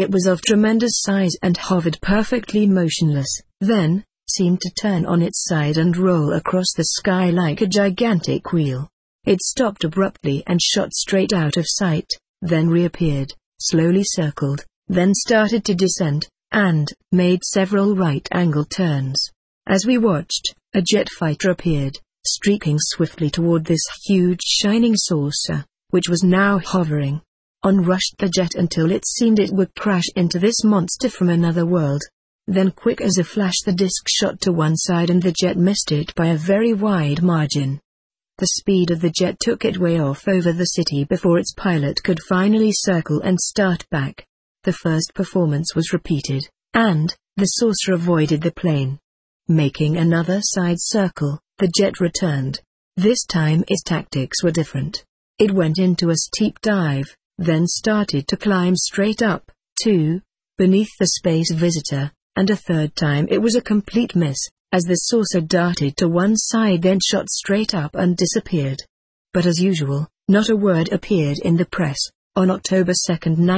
It was of tremendous size and hovered perfectly motionless, then seemed to turn on its side and roll across the sky like a gigantic wheel. It stopped abruptly and shot straight out of sight, then reappeared, slowly circled, then started to descend, and made several right-angle turns. As we watched, a jet fighter appeared, streaking swiftly toward this huge shining saucer, which was now hovering. On rushed the jet until it seemed it would crash into this monster from another world. Then quick as a flash the disc shot to one side and the jet missed it by a very wide margin. The speed of the jet took it way off over the city before its pilot could finally circle and start back. The first performance was repeated, and the saucer avoided the plane. Making another side circle, the jet returned. This time its tactics were different. It went into a steep dive, then started to climb straight up, beneath the space visitor, and a third time it was a complete miss, as the saucer darted to one side then shot straight up and disappeared. But as usual, not a word appeared in the press. On October 2,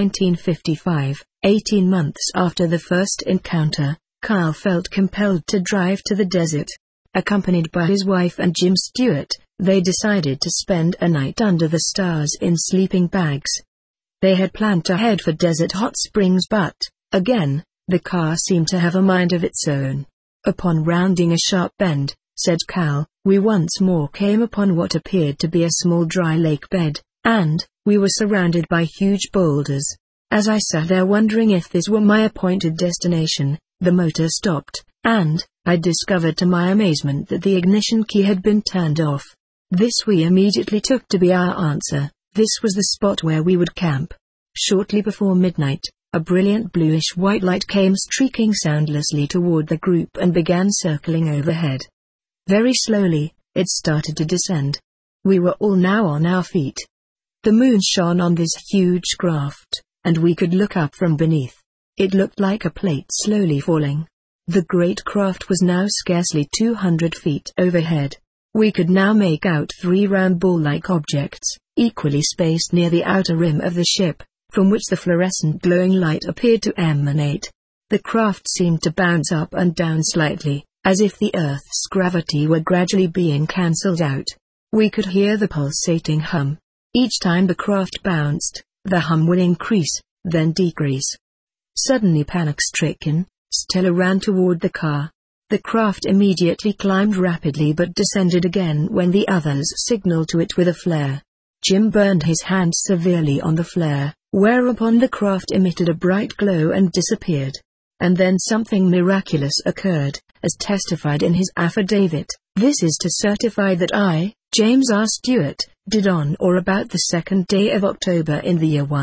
1955, 18 months after the first encounter, Kyle felt compelled to drive to the desert. Accompanied by his wife and Jim Stewart, they decided to spend a night under the stars in sleeping bags. They had planned to head for Desert Hot Springs but, again, the car seemed to have a mind of its own. Upon rounding a sharp bend, said Cal, we once more came upon what appeared to be a small dry lake bed, and we were surrounded by huge boulders. As I sat there wondering if this were my appointed destination, the motor stopped, and I discovered to my amazement that the ignition key had been turned off. This we immediately took to be our answer. This was the spot where we would camp. Shortly before midnight, a brilliant bluish-white light came streaking soundlessly toward the group and began circling overhead. Very slowly, it started to descend. We were all now on our feet. The moon shone on this huge craft, and we could look up from beneath. It looked like a plate slowly falling. The great craft was now scarcely 200 feet overhead. We could now make out three round ball-like objects, equally spaced near the outer rim of the ship, from which the fluorescent glowing light appeared to emanate. The craft seemed to bounce up and down slightly, as if the Earth's gravity were gradually being cancelled out. We could hear the pulsating hum. Each time the craft bounced, the hum would increase, then decrease. Suddenly panic-stricken, Stella ran toward the car. The craft immediately climbed rapidly but descended again when the others signaled to it with a flare. Jim burned his hand severely on the flare, whereupon the craft emitted a bright glow and disappeared. And then something miraculous occurred, as testified in his affidavit. This is to certify that I, James R. Stewart, did on or about the 2nd day of October in the year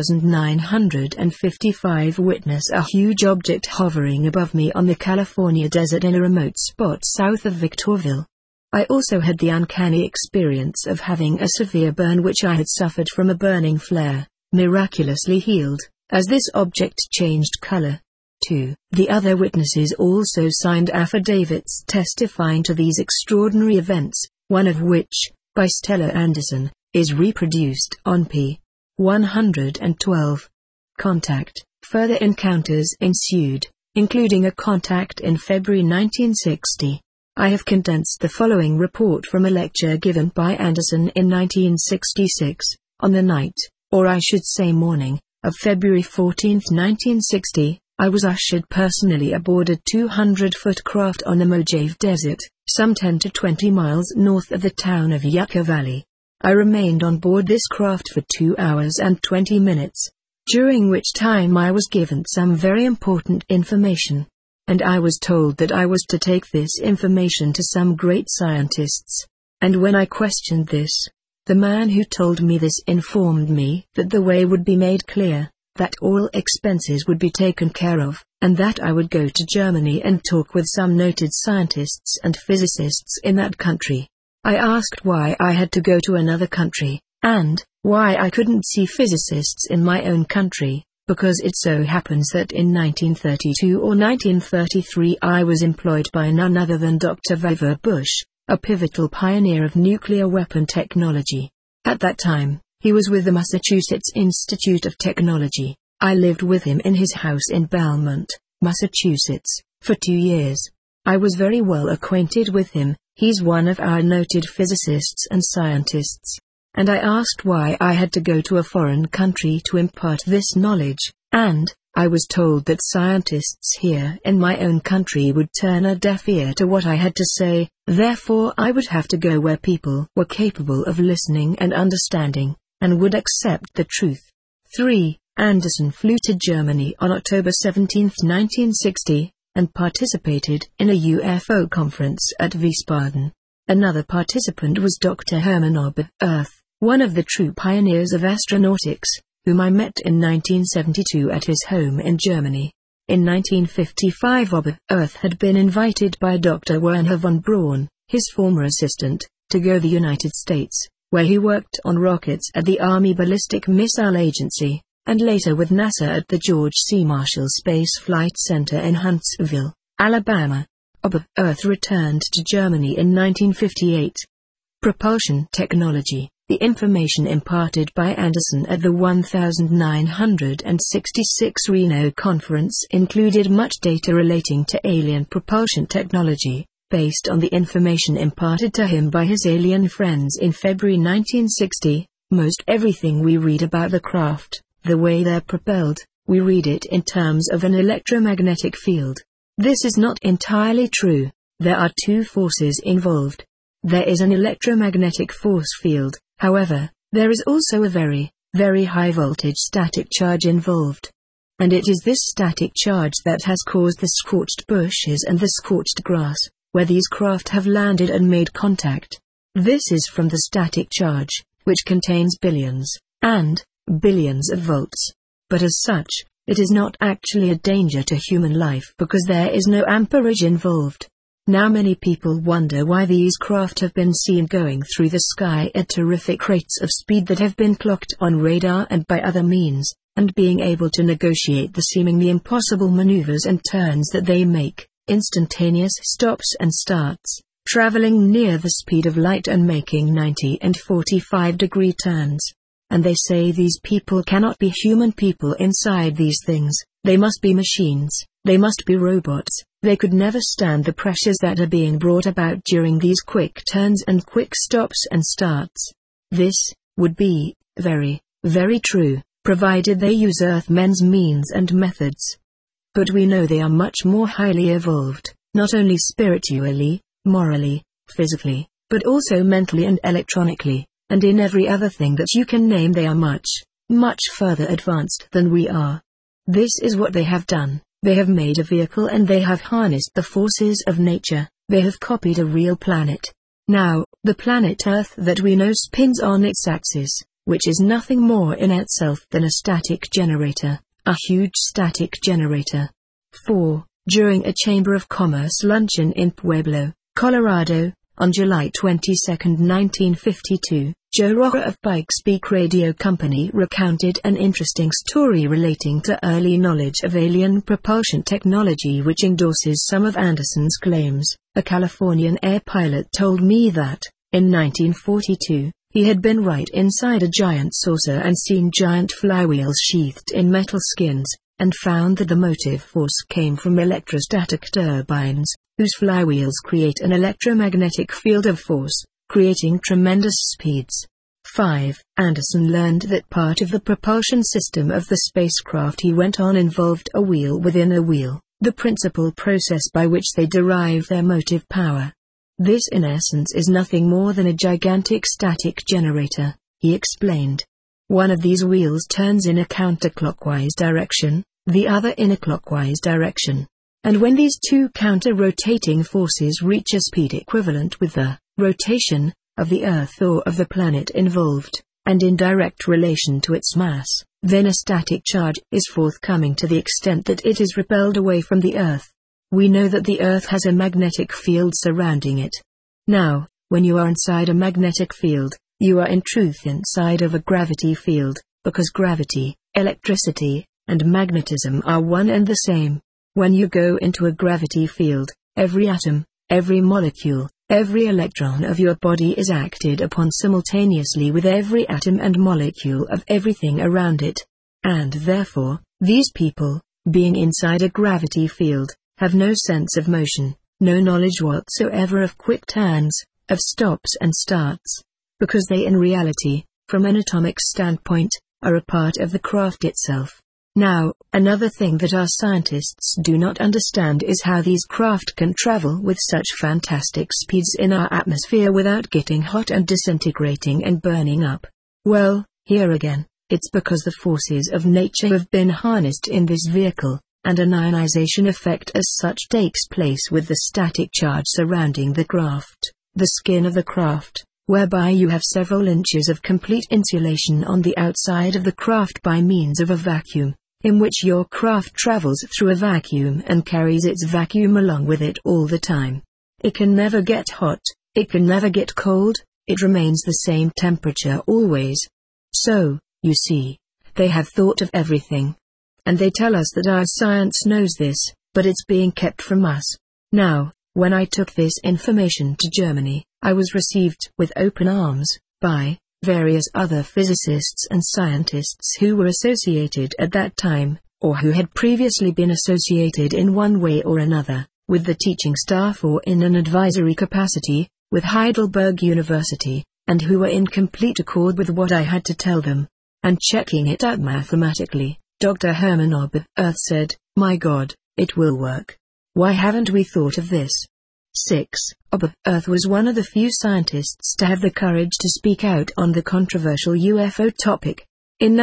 1955 witness a huge object hovering above me on the California desert in a remote spot south of Victorville. I also had the uncanny experience of having a severe burn which I had suffered from a burning flare, miraculously healed, as this object changed color. 2. The other witnesses also signed affidavits testifying to these extraordinary events, one of which, by Stella Anderson, is reproduced on p. 112. Contact. Further encounters ensued, including a contact in February 1960. I have condensed the following report from a lecture given by Anderson in 1966, on the night, or I should say morning, of February 14, 1960. I was ushered personally aboard a 200-foot craft on the Mojave Desert, some 10 to 20 miles north of the town of Yucca Valley. I remained on board this craft for 2 hours and 20 minutes, during which time I was given some very important information. And I was told that I was to take this information to some great scientists. And when I questioned this, the man who told me this informed me that the way would be made clear, that all expenses would be taken care of, and that I would go to Germany and talk with some noted scientists and physicists in that country. I asked why I had to go to another country, and why I couldn't see physicists in my own country, because it so happens that in 1932 or 1933 I was employed by none other than Dr. Weaver Bush, a pivotal pioneer of nuclear weapon technology. At that time, he was with the Massachusetts Institute of Technology. I lived with him in his house in Belmont, Massachusetts, for 2 years. I was very well acquainted with him. He's one of our noted physicists and scientists. And I asked why I had to go to a foreign country to impart this knowledge, and I was told that scientists here in my own country would turn a deaf ear to what I had to say, therefore I would have to go where people were capable of listening and understanding, and would accept the truth. 3. Anderson flew to Germany on October 17, 1960, and participated in a UFO conference at Wiesbaden. Another participant was Dr. Hermann Ober, Earth, one of the true pioneers of astronautics, whom I met in 1972 at his home in Germany. In 1955 Ober, Earth had been invited by Dr. Wernher von Braun, his former assistant, to go to the United States, where he worked on rockets at the Army Ballistic Missile Agency, and later with NASA at the George C. Marshall Space Flight Center in Huntsville, Alabama. Ober, Earth returned to Germany in 1958. Propulsion technology. The information imparted by Anderson at the 1966 Reno conference included much data relating to alien propulsion technology, based on the information imparted to him by his alien friends in February 1960. Most everything we read about the craft, the way they're propelled, we read it in terms of an electromagnetic field. This is not entirely true. There are two forces involved. There is an electromagnetic force field, however, there is also a very, very high voltage static charge involved. And it is this static charge that has caused the scorched bushes and the scorched grass, where these craft have landed and made contact. This is from the static charge, which contains billions and billions of volts. But as such, it is not actually a danger to human life because there is no amperage involved. Now many people wonder why these craft have been seen going through the sky at terrific rates of speed that have been clocked on radar and by other means, and being able to negotiate the seemingly impossible maneuvers and turns that they make, instantaneous stops and starts, traveling near the speed of light and making 90 and 45-degree turns. And they say these people cannot be human people inside these things, they must be machines, they must be robots, they could never stand the pressures that are being brought about during these quick turns and quick stops and starts. This would be very, very true, provided they use Earthmen's means and methods. But we know they are much more highly evolved, not only spiritually, morally, physically, but also mentally and electronically. And in every other thing that you can name they are much, much further advanced than we are. This is what they have done. They have made a vehicle and they have harnessed the forces of nature. They have copied a real planet. Now, the planet Earth that we know spins on its axis, which is nothing more in itself than a static generator, a huge static generator. 4. During a Chamber of Commerce luncheon in Pueblo, Colorado, on July 22, 1952, Joe Rocker of Pike Peak Radio Company recounted an interesting story relating to early knowledge of alien propulsion technology which endorses some of Anderson's claims. A Californian air pilot told me that, in 1942, he had been right inside a giant saucer and seen giant flywheels sheathed in metal skins, and found that the motive force came from electrostatic turbines, whose flywheels create an electromagnetic field of force, creating tremendous speeds. 5. Anderson learned that part of the propulsion system of the spacecraft he went on involved a wheel within a wheel, the principal process by which they derive their motive power. This in essence is nothing more than a gigantic static generator, he explained. One of these wheels turns in a counterclockwise direction, the other in a clockwise direction. And when these two counter-rotating forces reach a speed equivalent with the rotation of the Earth or of the planet involved, and in direct relation to its mass, then a static charge is forthcoming to the extent that it is repelled away from the Earth. We know that the Earth has a magnetic field surrounding it. Now, when you are inside a magnetic field, you are in truth inside of a gravity field, because gravity, electricity, and magnetism are one and the same. When you go into a gravity field, every atom, every molecule, every electron of your body is acted upon simultaneously with every atom and molecule of everything around it. And therefore, These people, being inside a gravity field, have no sense of motion, no knowledge whatsoever of quick turns, of stops and starts, because they in reality, from an atomic standpoint, are a part of the craft itself. Now, another thing that our scientists do not understand is how these craft can travel with such fantastic speeds in our atmosphere without getting hot and disintegrating and burning up. Well, here again, it's because the forces of nature have been harnessed in this vehicle, and an ionization effect as such takes place with the static charge surrounding the craft, the skin of the craft, whereby you have several inches of complete insulation on the outside of the craft by means of a vacuum, in which your craft travels through a vacuum and carries its vacuum along with it all the time. It can never get hot, it can never get cold, it remains the same temperature always. So, you see, they have thought of everything. And they tell us that our science knows this, but it's being kept from us. Now, when I took this information to Germany, I was received with open arms by various other physicists and scientists who were associated at that time, or who had previously been associated in one way or another, with the teaching staff or in an advisory capacity, with Heidelberg University, and who were in complete accord with what I had to tell them. And checking it out mathematically, Dr. Hermann Oberth said, "My God, it will work. Why haven't we thought of this?" 6. Oberth was one of the few scientists to have the courage to speak out on the controversial UFO topic. In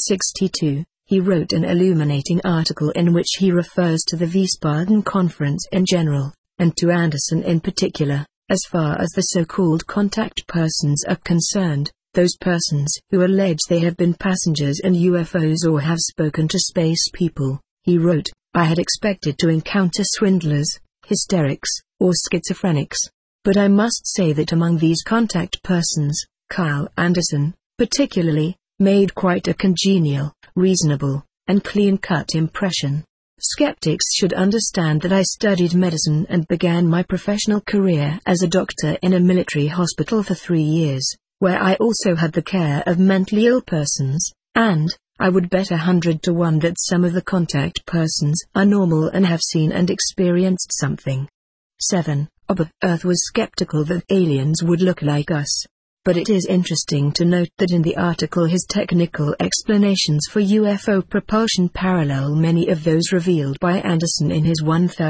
1962, he wrote an illuminating article in which he refers to the Wiesbaden Conference in general, and to Anderson in particular, as far as the so-called contact persons are concerned, those persons who allege they have been passengers in UFOs or have spoken to space people. He wrote, "I had expected to encounter swindlers, hysterics, or schizophrenics. But I must say that among these contact persons, Kyle Anderson, particularly, made quite a congenial, reasonable, and clean-cut impression. Skeptics should understand that I studied medicine and began my professional career as a doctor in a military hospital for 3 years, where I also had the care of mentally ill persons, and I would bet 100 to 1 that some of the contact persons are normal and have seen and experienced something." 7. Oberth was skeptical that aliens would look like us. But it is interesting to note that in the article his technical explanations for UFO propulsion parallel many of those revealed by Anderson in his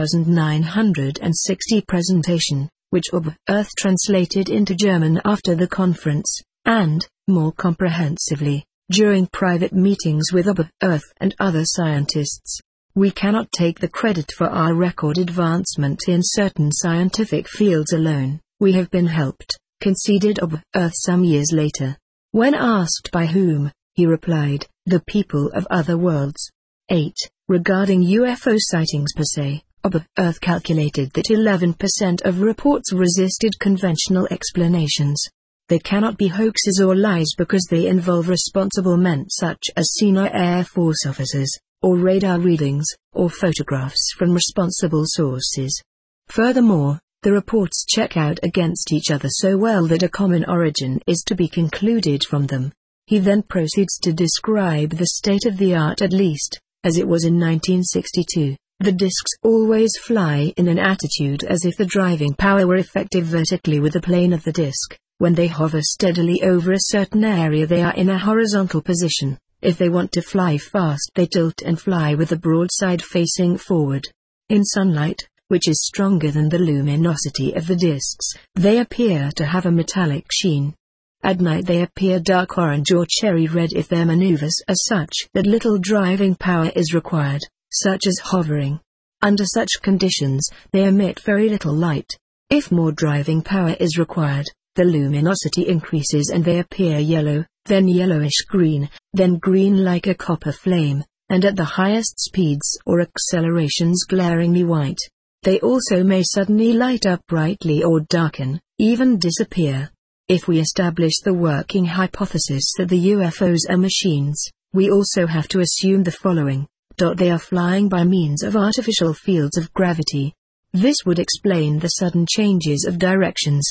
1960 presentation, which Oberth translated into German after the conference, and, more comprehensively, during private meetings with Oberth and other scientists. We cannot take the credit for our record advancement in certain scientific fields alone. We have been helped, conceded Oberth some years later. When asked by whom, he replied, "The people of other worlds." 8. Regarding UFO sightings per se, Oberth calculated that 11% of reports resisted conventional explanations. They cannot be hoaxes or lies because they involve responsible men such as senior Air Force officers, or radar readings, or photographs from responsible sources. Furthermore, the reports check out against each other so well that a common origin is to be concluded from them. He then proceeds to describe the state of the art, at least, as it was in 1962. The discs always fly in an attitude as if the driving power were effective vertically with the plane of the disc. When they hover steadily over a certain area they are in a horizontal position. If they want to fly fast they tilt and fly with the broadside facing forward. In sunlight, which is stronger than the luminosity of the discs, they appear to have a metallic sheen. At night they appear dark orange or cherry red if their maneuvers are such that little driving power is required, such as hovering. Under such conditions, they emit very little light. If more driving power is required, the luminosity increases and they appear yellow, then yellowish-green, then green like a copper flame, and at the highest speeds or accelerations glaringly white. They also may suddenly light up brightly or darken, even disappear. If we establish the working hypothesis that the UFOs are machines, we also have to assume the following. They are flying by means of artificial fields of gravity. This would explain the sudden changes of directions.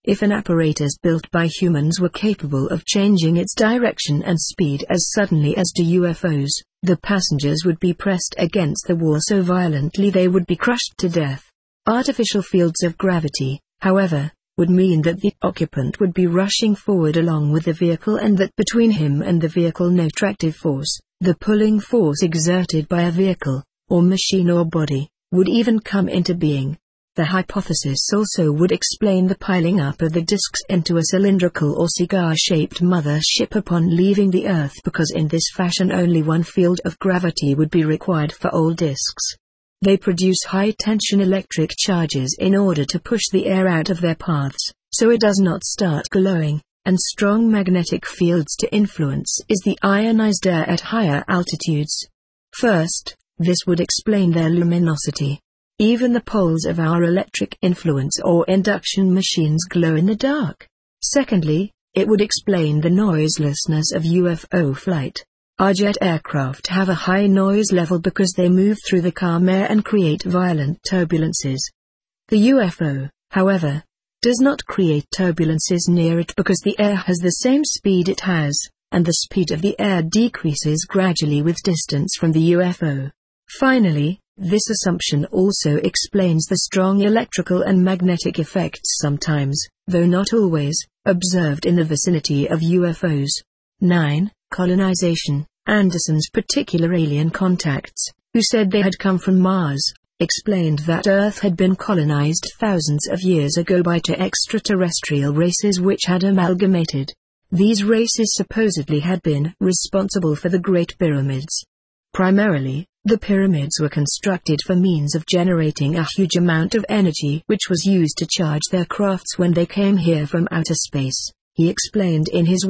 If an apparatus built by humans were capable of changing its direction and speed as suddenly as do UFOs, the passengers would be pressed against the wall so violently they would be crushed to death. Artificial fields of gravity, however, would mean that the occupant would be rushing forward along with the vehicle and that between him and the vehicle no attractive force, the pulling force exerted by a vehicle, or machine or body, would even come into being. The hypothesis also would explain the piling up of the disks into a cylindrical or cigar-shaped mothership upon leaving the Earth, because in this fashion only one field of gravity would be required for all disks. They produce high-tension electric charges in order to push the air out of their paths, so it does not start glowing, and strong magnetic fields to influence is the ionized air at higher altitudes. First, this would explain their luminosity. Even the poles of our electric influence or induction machines glow in the dark. Secondly, it would explain the noiselessness of UFO flight. Our jet aircraft have a high noise level because they move through the calm air and create violent turbulences. The UFO, however, does not create turbulences near it because the air has the same speed it has, and the speed of the air decreases gradually with distance from the UFO. Finally, this assumption also explains the strong electrical and magnetic effects sometimes, though not always, observed in the vicinity of UFOs. 9. Colonization. Anderson's particular alien contacts, who said they had come from Mars, explained that Earth had been colonized thousands of years ago by two extraterrestrial races which had amalgamated. These races supposedly had been responsible for the Great Pyramids. Primarily, the pyramids were constructed for means of generating a huge amount of energy which was used to charge their crafts when they came here from outer space, he explained in his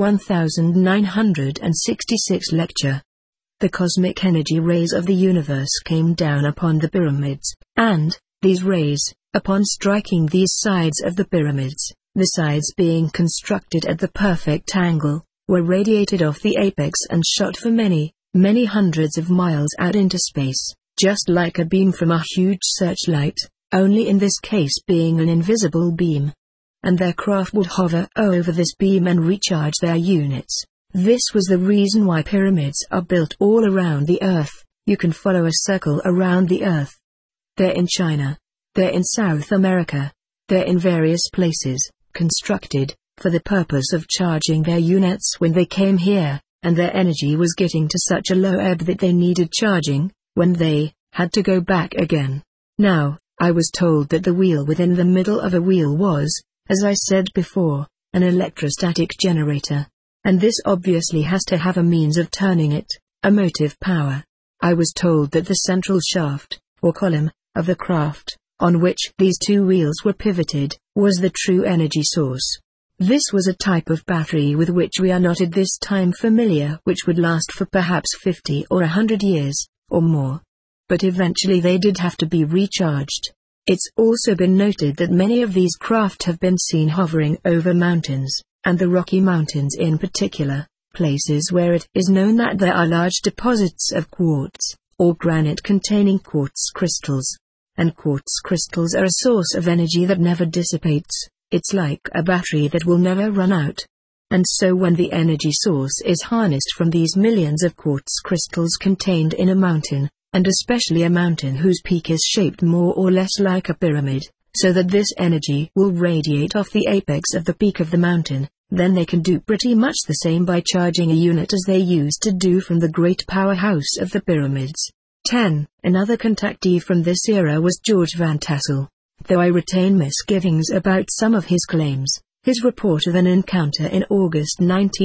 1966 lecture. The cosmic energy rays of the universe came down upon the pyramids, and, these rays, upon striking these sides of the pyramids, the sides being constructed at the perfect angle, were radiated off the apex and shot for many hundreds of miles out into space, just like a beam from a huge searchlight, only in this case being an invisible beam. And their craft would hover over this beam and recharge their units. This was the reason why pyramids are built all around the Earth. You can follow a circle around the Earth. They're in China. They're in South America. They're in various places, constructed for the purpose of charging their units when they came here. And their energy was getting to such a low ebb that they needed charging, when they had to go back again. Now, I was told that the wheel within the middle of a wheel was, as I said before, an electrostatic generator. And this obviously has to have a means of turning it, a motive power. I was told that the central shaft, or column, of the craft, on which these two wheels were pivoted, was the true energy source. This was a type of battery with which we are not at this time familiar, which would last for perhaps 50 or 100 years, or more. But eventually they did have to be recharged. It's also been noted that many of these craft have been seen hovering over mountains, and the Rocky Mountains in particular, places where it is known that there are large deposits of quartz, or granite containing quartz crystals. And quartz crystals are a source of energy that never dissipates. It's like a battery that will never run out. And so when the energy source is harnessed from these millions of quartz crystals contained in a mountain, and especially a mountain whose peak is shaped more or less like a pyramid, so that this energy will radiate off the apex of the peak of the mountain, then they can do pretty much the same by charging a unit as they used to do from the great powerhouse of the pyramids. 10. Another contactee from this era was George Van Tassel. Though I retain misgivings about some of his claims, his report of an encounter in August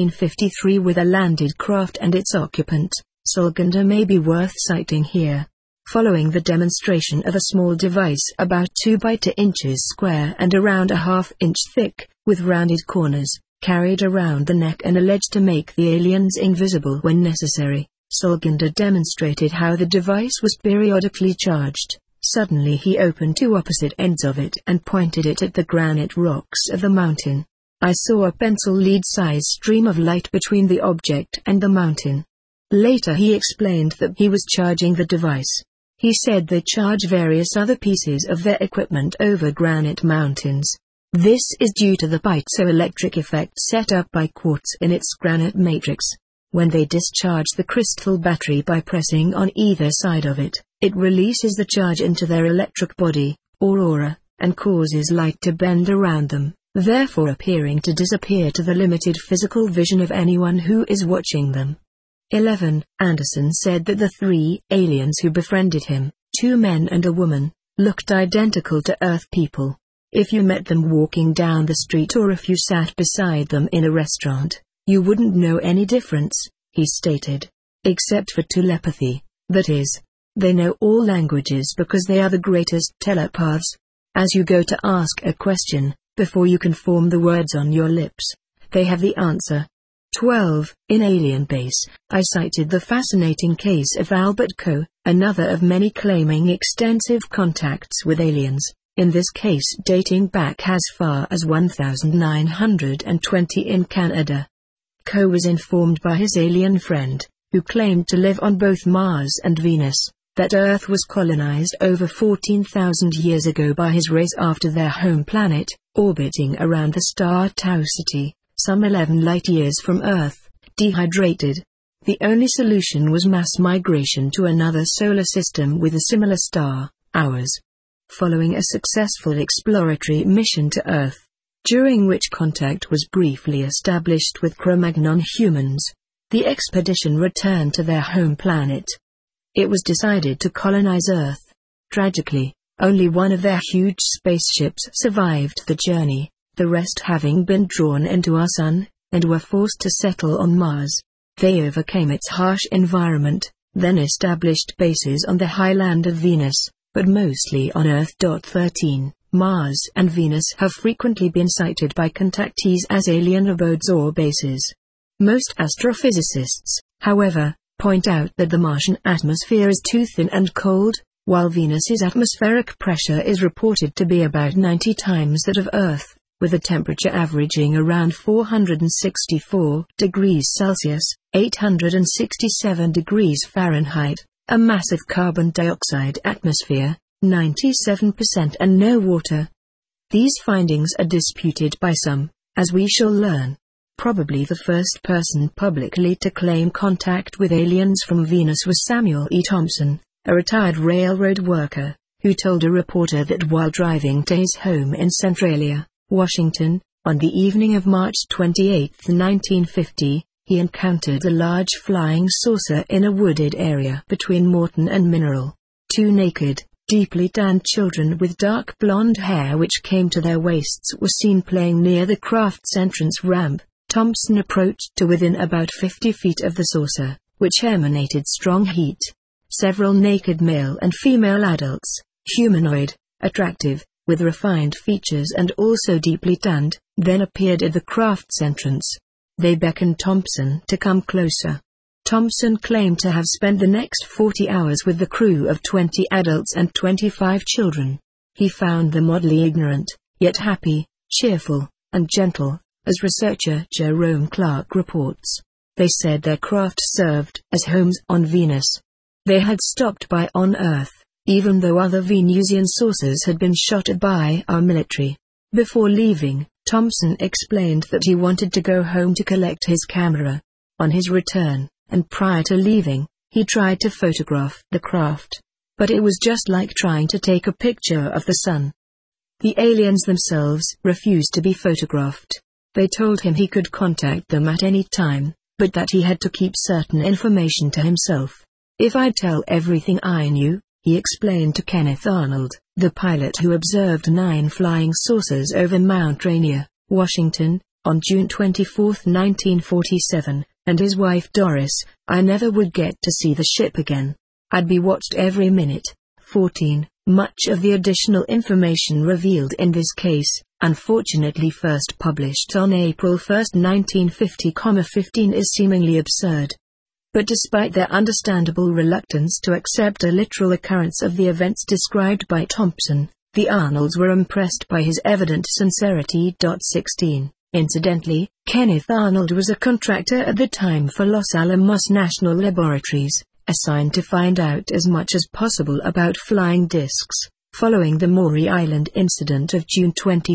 1953 with a landed craft and its occupant, Sulganda, may be worth citing here. Following the demonstration of a small device about 2 by 2 inches square and around a half-inch thick, with rounded corners, carried around the neck and alleged to make the aliens invisible when necessary, Sulganda demonstrated how the device was periodically charged. Suddenly he opened 2 opposite ends of it and pointed it at the granite rocks of the mountain. I saw a pencil lead-size stream of light between the object and the mountain. Later he explained that he was charging the device. He said they charge various other pieces of their equipment over granite mountains. This is due to the piezoelectric effect set up by quartz in its granite matrix. When they discharge the crystal battery by pressing on either side of it, it releases the charge into their electric body, or aura, and causes light to bend around them, therefore appearing to disappear to the limited physical vision of anyone who is watching them. 11. Anderson said that the 3 aliens who befriended him, 2 men and a woman, looked identical to Earth people. If you met them walking down the street or if you sat beside them in a restaurant, you wouldn't know any difference, he stated. Except for telepathy, that is. They know all languages because they are the greatest telepaths. As you go to ask a question, before you can form the words on your lips, they have the answer. 12. In Alien Base, I cited the fascinating case of Albert Coe, another of many claiming extensive contacts with aliens, in this case dating back as far as 1920 in Canada. Coe was informed by his alien friend, who claimed to live on both Mars and Venus, that Earth was colonized over 14,000 years ago by his race after their home planet, orbiting around the star Tau Ceti, some 11 light-years from Earth, dehydrated. The only solution was mass migration to another solar system with a similar star, ours. Following a successful exploratory mission to Earth, during which contact was briefly established with Cro-Magnon humans, the expedition returned to their home planet. It was decided to colonize Earth. Tragically, only one of their huge spaceships survived the journey, the rest having been drawn into our sun, and were forced to settle on Mars. They overcame its harsh environment, then established bases on the highland of Venus, but mostly on Earth. 13. Mars and Venus have frequently been cited by contactees as alien abodes or bases. Most astrophysicists, however, point out that the Martian atmosphere is too thin and cold, while Venus's atmospheric pressure is reported to be about 90 times that of Earth, with a temperature averaging around 464 degrees Celsius, 867 degrees Fahrenheit, a massive carbon dioxide atmosphere, 97% and no water. These findings are disputed by some, as we shall learn. Probably the first person publicly to claim contact with aliens from Venus was Samuel E. Thompson, a retired railroad worker, who told a reporter that while driving to his home in Centralia, Washington, on the evening of March 28, 1950, he encountered a large flying saucer in a wooded area between Morton and Mineral. 2 naked, deeply tanned children with dark blonde hair which came to their waists were seen playing near the craft's entrance ramp. Thompson approached to within about 50 feet of the saucer, which emanated strong heat. Several naked male and female adults, humanoid, attractive, with refined features and also deeply tanned, then appeared at the craft's entrance. They beckoned Thompson to come closer. Thompson claimed to have spent the next 40 hours with the crew of 20 adults and 25 children. He found them oddly ignorant, yet happy, cheerful, and gentle, as researcher Jerome Clark reports. They said their craft served as homes on Venus. They had stopped by on Earth, even though other Venusian saucers had been shot at by our military. Before leaving, Thompson explained that he wanted to go home to collect his camera. On his return, and prior to leaving, he tried to photograph the craft. But it was just like trying to take a picture of the sun. The aliens themselves refused to be photographed. They told him he could contact them at any time, but that he had to keep certain information to himself. If I'd tell everything I knew, he explained to Kenneth Arnold, the pilot who observed 9 flying saucers over Mount Rainier, Washington, on June 24, 1947, and his wife Doris, I never would get to see the ship again. I'd be watched every minute. 14. Much of the additional information revealed in this case, unfortunately first published on April 1, 1950-15 is seemingly absurd. But despite their understandable reluctance to accept a literal occurrence of the events described by Thompson, the Arnolds were impressed by his evident sincerity. 16. Incidentally, Kenneth Arnold was a contractor at the time for Los Alamos National Laboratories, assigned to find out as much as possible about flying discs. following the Maury Island incident of June 21,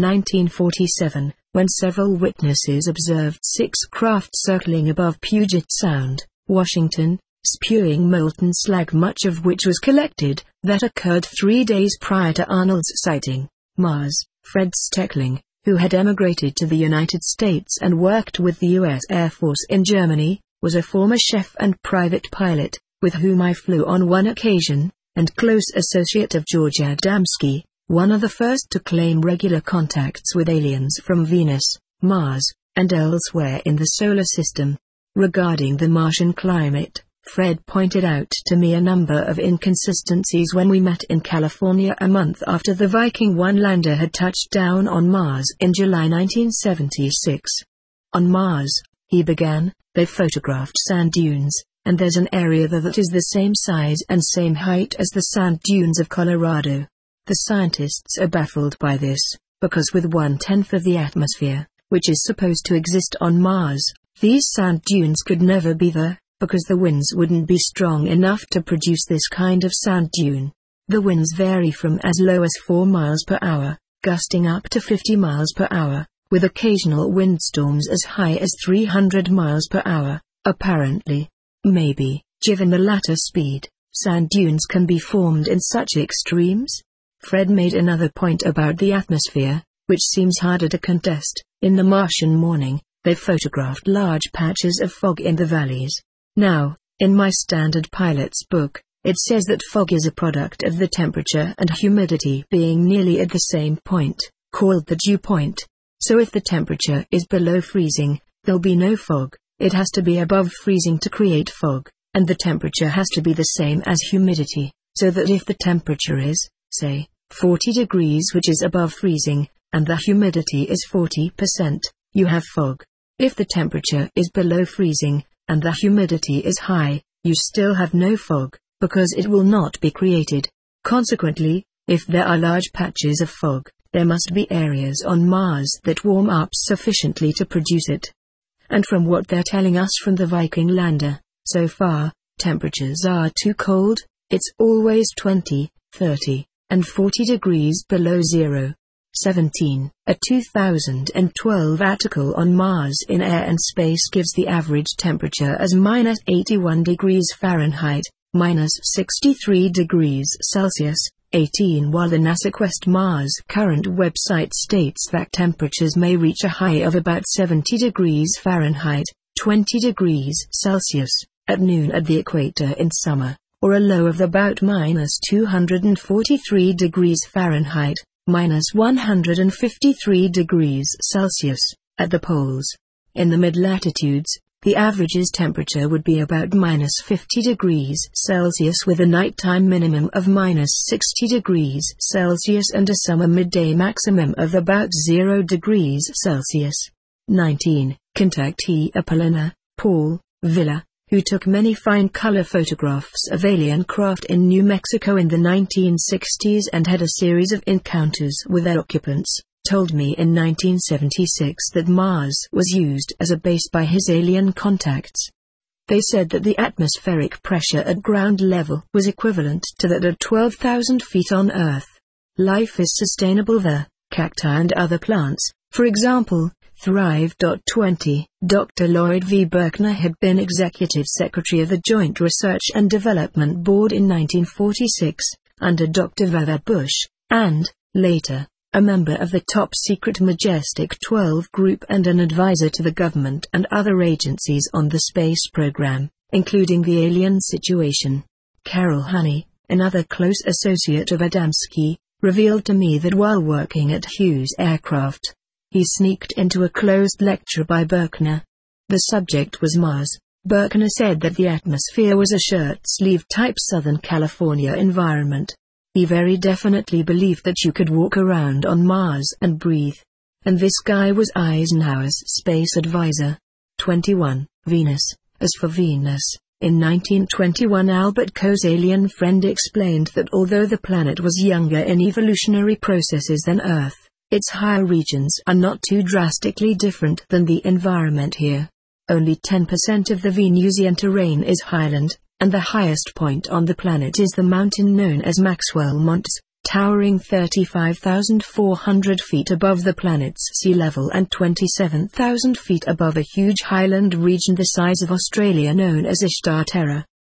1947, when several witnesses observed 6 craft circling above Puget Sound, Washington, spewing molten slag, much of which was collected, that occurred 3 days prior to Arnold's sighting. Mars. Fred Steckling, who had emigrated to the United States and worked with the U.S. Air Force in Germany, was a former chef and private pilot, with whom I flew on one occasion, and close associate of George Adamski, one of the first to claim regular contacts with aliens from Venus, Mars, and elsewhere in the solar system. Regarding the Martian climate, Fred pointed out to me a number of inconsistencies when we met in California a month after the Viking 1 lander had touched down on Mars in July 1976. On Mars, he began, they photographed sand dunes, and there's an area there that is the same size and same height as the sand dunes of Colorado. The scientists are baffled by this, because with 1/10 of the atmosphere, which is supposed to exist on Mars, these sand dunes could never be there, because the winds wouldn't be strong enough to produce this kind of sand dune. The winds vary from as low as 4 miles per hour, gusting up to 50 miles per hour, with occasional windstorms as high as 300 miles per hour, apparently. Maybe, given the latter speed, sand dunes can be formed in such extremes? Fred made another point about the atmosphere, which seems harder to contest. In the Martian morning, they photographed large patches of fog in the valleys. Now, in my standard pilot's book, it says that fog is a product of the temperature and humidity being nearly at the same point, called the dew point. So if the temperature is below freezing, there'll be no fog. It has to be above freezing to create fog, and the temperature has to be the same as humidity, so that if the temperature is, say, 40 degrees, which is above freezing, and the humidity is 40%, you have fog. If the temperature is below freezing, and the humidity is high, you still have no fog, because it will not be created. Consequently, if there are large patches of fog, there must be areas on Mars that warm up sufficiently to produce it. And from what they're telling us from the Viking lander, so far, temperatures are too cold. It's always 20, 30, and 40 degrees below zero. 17. A 2012 article on Mars in Air and Space gives the average temperature as -81 degrees Fahrenheit, -63 degrees Celsius, 18, while the NASA Quest Mars current website states that temperatures may reach a high of about 70 degrees Fahrenheit, 20 degrees Celsius, at noon at the equator in summer, or a low of about -243 degrees Fahrenheit, -153 degrees Celsius, at the poles. In the mid-latitudes, the average's temperature would be about -50 degrees Celsius with a nighttime minimum of -60 degrees Celsius and a summer midday maximum of about 0 degrees Celsius. 19. Contactee Apollina, Paul, Villa, who took many fine color photographs of alien craft in New Mexico in the 1960s and had a series of encounters with their occupants, told me in 1976 that Mars was used as a base by his alien contacts. They said that the atmospheric pressure at ground level was equivalent to that at 12,000 feet on Earth. Life is sustainable there. Cacti and other plants, for example, thrive. 20. Dr. Lloyd V. Berkner had been executive secretary of the Joint Research and Development Board in 1946, under Dr. Vannevar Bush, and, later, a member of the top-secret Majestic 12 group and an advisor to the government and other agencies on the space program, including the alien situation. Carol Honey, another close associate of Adamski, revealed to me that while working at Hughes Aircraft, he sneaked into a closed lecture by Berkner. The subject was Mars. Berkner said that the atmosphere was a shirt-sleeve type Southern California environment. He very definitely believed that you could walk around on Mars and breathe. And this guy was Eisenhower's space advisor. 21. Venus. As for Venus, in 1921 Albert Coe's alien friend explained that although the planet was younger in evolutionary processes than Earth, its higher regions are not too drastically different than the environment here. Only 10% of the Venusian terrain is highland, and the highest point on the planet is the mountain known as Maxwell Montes, towering 35,400 feet above the planet's sea level and 27,000 feet above a huge highland region the size of Australia known as Ishtar Terra.